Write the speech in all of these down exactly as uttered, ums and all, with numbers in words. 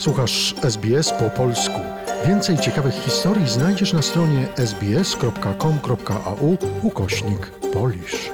Słuchasz S B S po polsku. Więcej ciekawych historii znajdziesz na stronie sbs.com.au ukośnik Polish.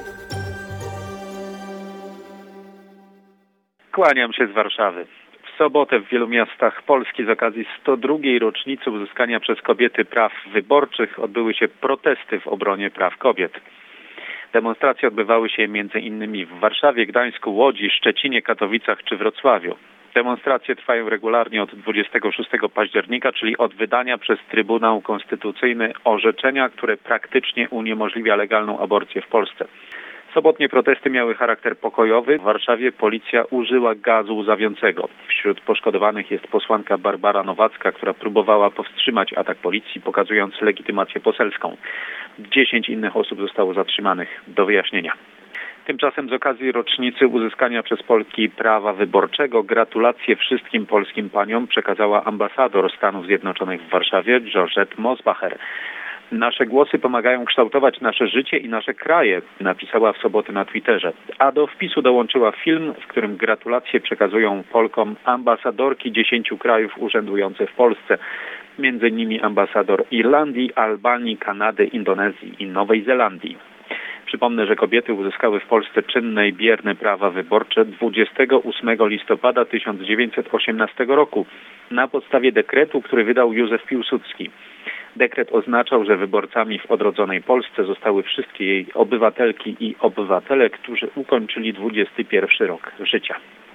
Kłaniam się z Warszawy. W sobotę w wielu miastach Polski z okazji sto drugiej rocznicy uzyskania przez kobiety praw wyborczych odbyły się protesty w obronie praw kobiet. Demonstracje odbywały się między innymi w Warszawie, Gdańsku, Łodzi, Szczecinie, Katowicach czy Wrocławiu. Demonstracje trwają regularnie od dwudziestego szóstego października, czyli od wydania przez Trybunał Konstytucyjny orzeczenia, które praktycznie uniemożliwia legalną aborcję w Polsce. Sobotnie protesty miały charakter pokojowy. W Warszawie policja użyła gazu łzawiącego. Wśród poszkodowanych jest posłanka Barbara Nowacka, która próbowała powstrzymać atak policji, pokazując legitymację poselską. Dziesięć innych osób zostało zatrzymanych do wyjaśnienia. Tymczasem z okazji rocznicy uzyskania przez Polki prawa wyborczego gratulacje wszystkim polskim paniom przekazała ambasador Stanów Zjednoczonych w Warszawie, Georgette Mosbacher. Nasze głosy pomagają kształtować nasze życie i nasze kraje, napisała w sobotę na Twitterze. A do wpisu dołączyła film, w którym gratulacje przekazują Polkom ambasadorki dziesięciu krajów urzędujące w Polsce. Między innymi ambasador Irlandii, Albanii, Kanady, Indonezji i Nowej Zelandii. Przypomnę, że kobiety uzyskały w Polsce czynne i bierne prawa wyborcze dwudziestego ósmego listopada tysiąc dziewięćset osiemnastego roku na podstawie dekretu, który wydał Józef Piłsudski. Dekret oznaczał, że wyborcami w odrodzonej Polsce zostały wszystkie jej obywatelki i obywatele, którzy ukończyli dwudziesty pierwszy rok życia.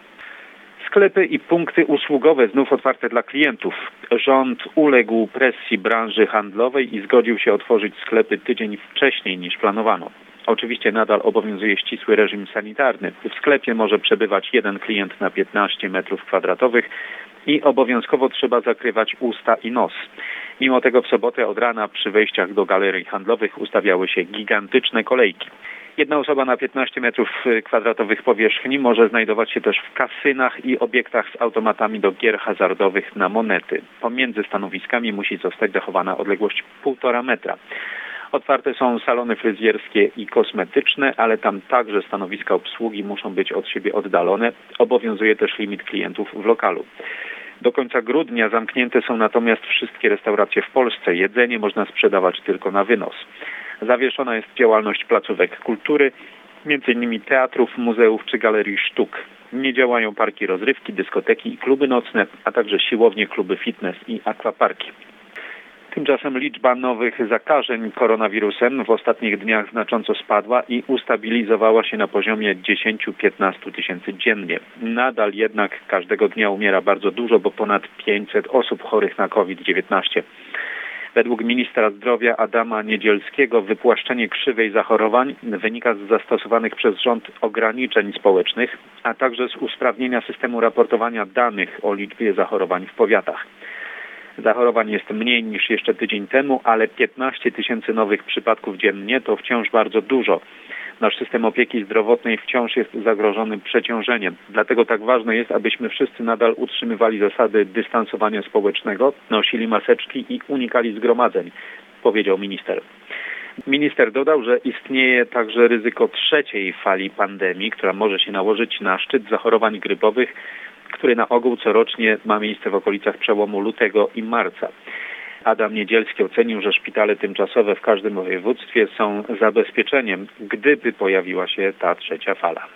Sklepy i punkty usługowe znów otwarte dla klientów. Rząd uległ presji branży handlowej i zgodził się otworzyć sklepy tydzień wcześniej niż planowano. Oczywiście nadal obowiązuje ścisły reżim sanitarny. W sklepie może przebywać jeden klient na piętnaście metrów kwadratowych i obowiązkowo trzeba zakrywać usta i nos. Mimo tego w sobotę od rana przy wejściach do galerii handlowych ustawiały się gigantyczne kolejki. Jedna osoba na piętnaście metrów kwadratowych powierzchni może znajdować się też w kasynach i obiektach z automatami do gier hazardowych na monety. Pomiędzy stanowiskami musi zostać zachowana odległość półtora metra. Otwarte są salony fryzjerskie i kosmetyczne, ale tam także stanowiska obsługi muszą być od siebie oddalone. Obowiązuje też limit klientów w lokalu. Do końca grudnia zamknięte są natomiast wszystkie restauracje w Polsce. Jedzenie można sprzedawać tylko na wynos. Zawieszona jest działalność placówek kultury, między innymi teatrów, muzeów czy galerii sztuk. Nie działają parki rozrywki, dyskoteki i kluby nocne, a także siłownie, kluby fitness i akwaparki. Tymczasem liczba nowych zakażeń koronawirusem w ostatnich dniach znacząco spadła i ustabilizowała się na poziomie dziesięć do piętnastu tysięcy dziennie. Nadal jednak każdego dnia umiera bardzo dużo, bo ponad pięćset osób chorych na COVID dziewiętnaście. Według ministra zdrowia Adama Niedzielskiego wypłaszczenie krzywej zachorowań wynika z zastosowanych przez rząd ograniczeń społecznych, a także z usprawnienia systemu raportowania danych o liczbie zachorowań w powiatach. Zachorowań jest mniej niż jeszcze tydzień temu, ale piętnaście tysięcy nowych przypadków dziennie to wciąż bardzo dużo. Nasz system opieki zdrowotnej wciąż jest zagrożony przeciążeniem. Dlatego tak ważne jest, abyśmy wszyscy nadal utrzymywali zasady dystansowania społecznego, nosili maseczki i unikali zgromadzeń, powiedział minister. Minister dodał, że istnieje także ryzyko trzeciej fali pandemii, która może się nałożyć na szczyt zachorowań grypowych, który na ogół corocznie ma miejsce w okolicach przełomu lutego i marca. Adam Niedzielski ocenił, że szpitale tymczasowe w każdym województwie są zabezpieczeniem, gdyby pojawiła się ta trzecia fala.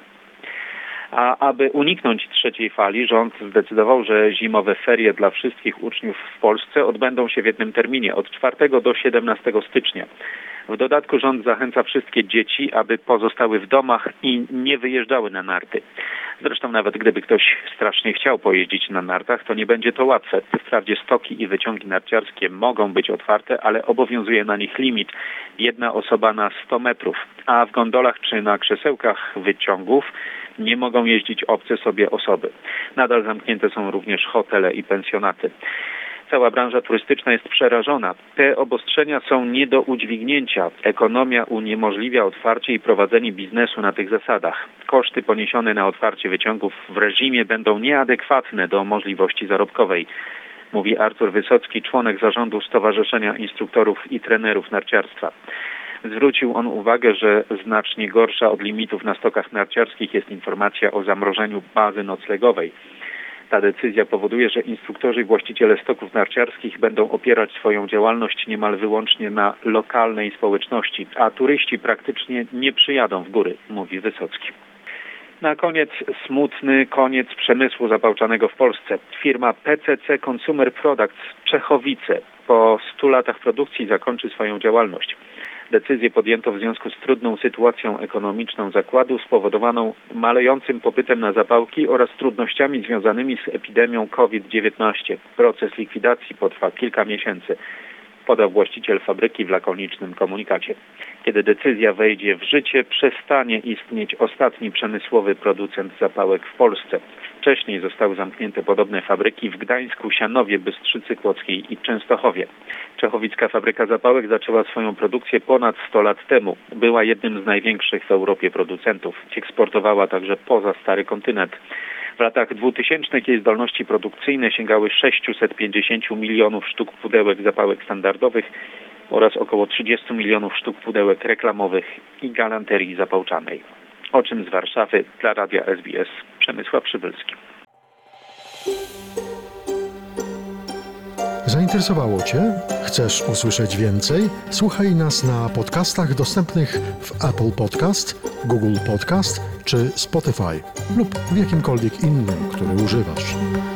A aby uniknąć trzeciej fali, rząd zdecydował, że zimowe ferie dla wszystkich uczniów w Polsce odbędą się w jednym terminie, od czwartego do siedemnastego stycznia. W dodatku rząd zachęca wszystkie dzieci, aby pozostały w domach i nie wyjeżdżały na narty. Zresztą nawet gdyby ktoś strasznie chciał pojeździć na nartach, to nie będzie to łatwe. Wprawdzie stoki i wyciągi narciarskie mogą być otwarte, ale obowiązuje na nich limit. Jedna osoba na sto metrów, a w gondolach czy na krzesełkach wyciągów nie mogą jeździć obce sobie osoby. Nadal zamknięte są również hotele i pensjonaty. Cała branża turystyczna jest przerażona. Te obostrzenia są nie do udźwignięcia. Ekonomia uniemożliwia otwarcie i prowadzenie biznesu na tych zasadach. Koszty poniesione na otwarcie wyciągów w reżimie będą nieadekwatne do możliwości zarobkowej, mówi Artur Wysocki, członek zarządu Stowarzyszenia Instruktorów i Trenerów Narciarstwa. Zwrócił on uwagę, że znacznie gorsza od limitów na stokach narciarskich jest informacja o zamrożeniu bazy noclegowej. Ta decyzja powoduje, że instruktorzy i właściciele stoków narciarskich będą opierać swoją działalność niemal wyłącznie na lokalnej społeczności, a turyści praktycznie nie przyjadą w góry, mówi Wysocki. Na koniec smutny koniec przemysłu zapałczanego w Polsce. Firma P C C Consumer Products Czechowice po stu latach produkcji zakończy swoją działalność. Decyzję podjęto w związku z trudną sytuacją ekonomiczną zakładu spowodowaną malejącym popytem na zapałki oraz trudnościami związanymi z epidemią COVID dziewiętnaście. Proces likwidacji potrwa kilka miesięcy, podał właściciel fabryki w lakonicznym komunikacie. Kiedy decyzja wejdzie w życie, przestanie istnieć ostatni przemysłowy producent zapałek w Polsce. Wcześniej zostały zamknięte podobne fabryki w Gdańsku, Sianowie, Bystrzycy Kłodzkiej i Częstochowie. Czechowicka fabryka zapałek zaczęła swoją produkcję ponad sto lat temu. Była jednym z największych w Europie producentów. Eksportowała także poza Stary Kontynent. W latach dwutysięcznych jej zdolności produkcyjne sięgały sześćset pięćdziesiąt milionów sztuk pudełek zapałek standardowych oraz około trzydzieści milionów sztuk pudełek reklamowych i galanterii zapałczanej. O czym z Warszawy dla Radia S B S Przemysław Przybylski. Zainteresowało Cię? Chcesz usłyszeć więcej? Słuchaj nas na podcastach dostępnych w Apple Podcast, Google Podcast czy Spotify lub w jakimkolwiek innym, który używasz.